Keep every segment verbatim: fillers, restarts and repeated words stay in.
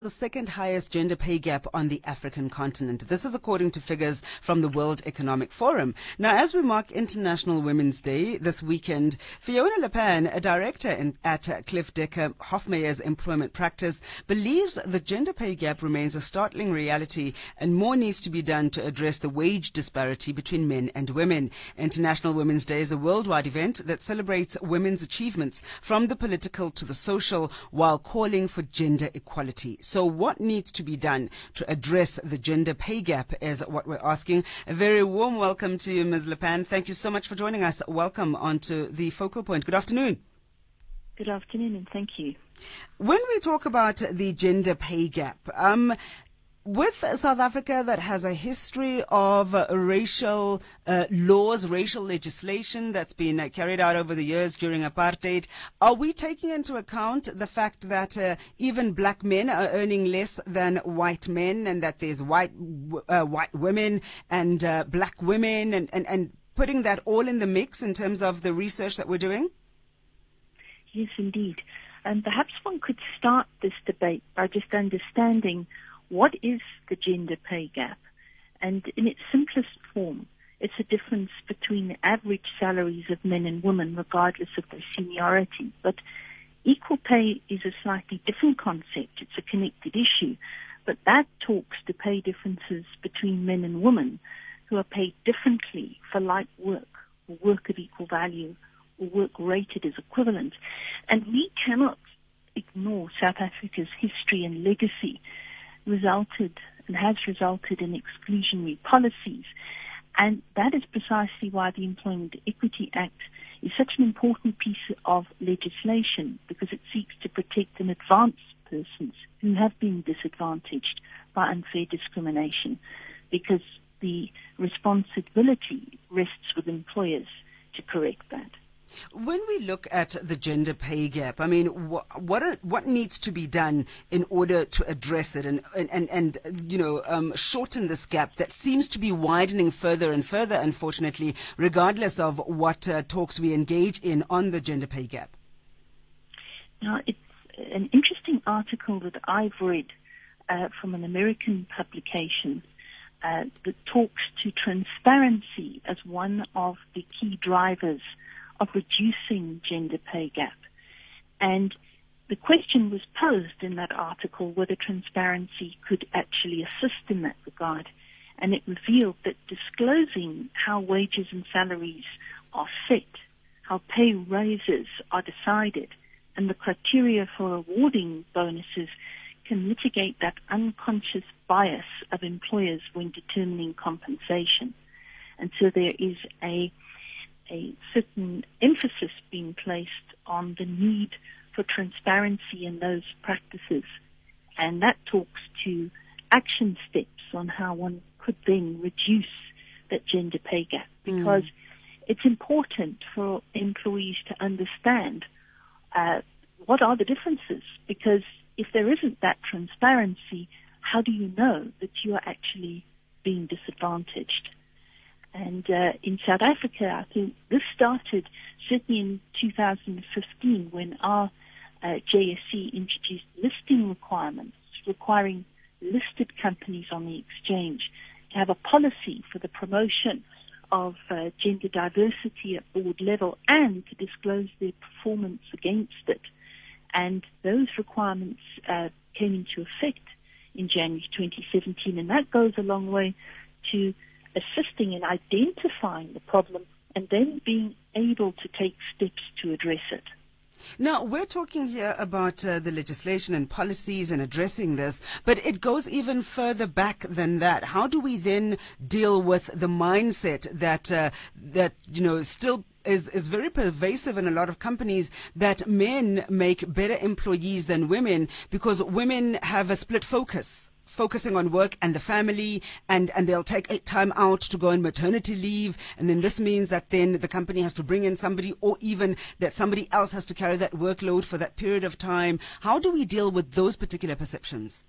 The second highest gender pay gap on the African continent. This is according to figures from the World Economic Forum. Now, as we mark International Women's Day this weekend, Fiona Lepan, a director in, at Cliff Decker Hofmeyer's employment practice, believes the gender pay gap remains a startling reality and more needs to be done to address the wage disparity between men and women. International Women's Day is a worldwide event that celebrates women's achievements from the political to the social while calling for gender equality. So what needs to be done to address the gender pay gap is what we're asking. A very warm welcome to you, Miz Lepan. Thank you so much for joining us. Welcome onto the Focal Point. Good afternoon. Good afternoon, and thank you. When we talk about the gender pay gap, um, with South Africa that has a history of uh, racial uh, laws, racial legislation that's been uh, carried out over the years during apartheid, are we taking into account the fact that uh, even black men are earning less than white men, and that there's white uh, white women and uh, black women, and, and, and putting that all in the mix in terms of the research that we're doing? Yes, indeed. And perhaps one could start this debate by just understanding what is the gender pay gap? And in its simplest form, it's a difference between the average salaries of men and women, regardless of their seniority. But equal pay is a slightly different concept. It's a connected issue. But that talks to pay differences between men and women who are paid differently for like work, or work of equal value, or work rated as equivalent. And we cannot ignore South Africa's history and legacy resulted and has resulted in exclusionary policies. And that is precisely why the Employment Equity Act is such an important piece of legislation, because it seeks to protect and advance persons who have been disadvantaged by unfair discrimination, because the responsibility rests with employers to correct that. When we look at the gender pay gap, I mean, what what, are, what needs to be done in order to address it and and and, and you know um, shorten this gap that seems to be widening further and further, unfortunately, regardless of what uh, talks we engage in on the gender pay gap? Now, it's an interesting article that I've read uh, from an American publication uh, that talks to transparency as one of the key drivers of reducing gender pay gap. And the question was posed in that article whether transparency could actually assist in that regard. And it revealed that disclosing how wages and salaries are set, how pay raises are decided, and the criteria for awarding bonuses can mitigate that unconscious bias of employers when determining compensation. And so there is a a certain emphasis being placed on the need for transparency in those practices. And that talks to action steps on how one could then reduce that gender pay gap. Because mm. it's important for employees to understand uh, what are the differences. Because if there isn't that transparency, how do you know that you are actually being disadvantaged? And uh, in South Africa, I think this started certainly in two thousand fifteen when our uh, J S C introduced listing requirements requiring listed companies on the exchange to have a policy for the promotion of uh, gender diversity at board level and to disclose their performance against it. And those requirements uh, came into effect in January twenty seventeen, and that goes a long way to assisting in identifying the problem and then being able to take steps to address it. Now, we're talking here about uh, the legislation and policies and addressing this, but it goes even further back than that. How do we then deal with the mindset that, uh, that you know, still is, is very pervasive in a lot of companies, that men make better employees than women because women have a split focus? Focusing on work and the family, and, and they'll take time out to go on maternity leave, and then this means that then the company has to bring in somebody, or even that somebody else has to carry that workload for that period of time. How do we deal with those particular perceptions?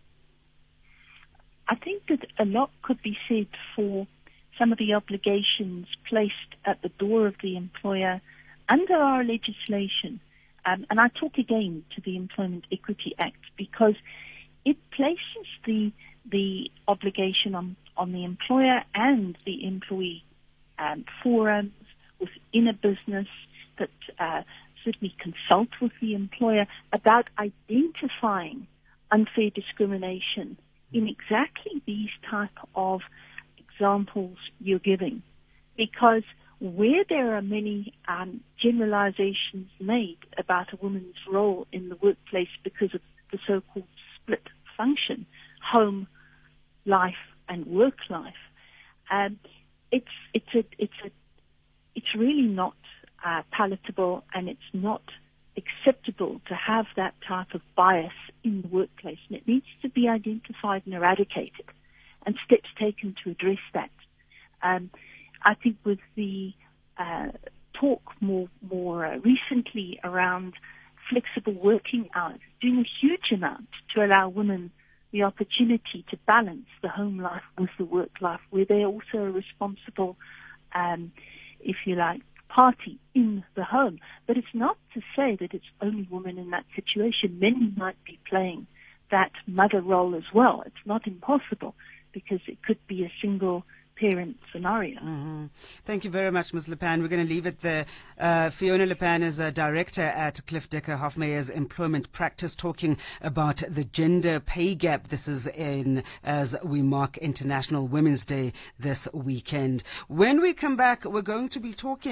I think that a lot could be said for some of the obligations placed at the door of the employer under our legislation. Um, and I talk again to the Employment Equity Act, because it places the the obligation on, on the employer and the employee um, forums within a business that uh, certainly consult with the employer about identifying unfair discrimination in exactly these type of examples you're giving. Because where there are many um, generalizations made about a woman's role in the workplace because of the so-called split function, home life and work life, um, it's it's a it's a it's really not uh, palatable, and it's not acceptable to have that type of bias in the workplace. And it needs to be identified and eradicated, and steps taken to address that. Um, I think with the uh, talk more more uh, recently around flexible working hours, doing a huge amount to allow women the opportunity to balance the home life with the work life, where they're also a responsible, um, if you like, party in the home. But it's not to say that it's only women in that situation. Men might be playing that mother role as well. It's not impossible, because it could be a single parent scenario. Mm-hmm. Thank you very much, Miz Leppan. We're going to leave it there. Uh, Fiona Leppan is a director at Cliff Decker Hofmeyer's Employment Practice, talking about the gender pay gap. This is in as we mark International Women's Day this weekend. When we come back, we're going to be talking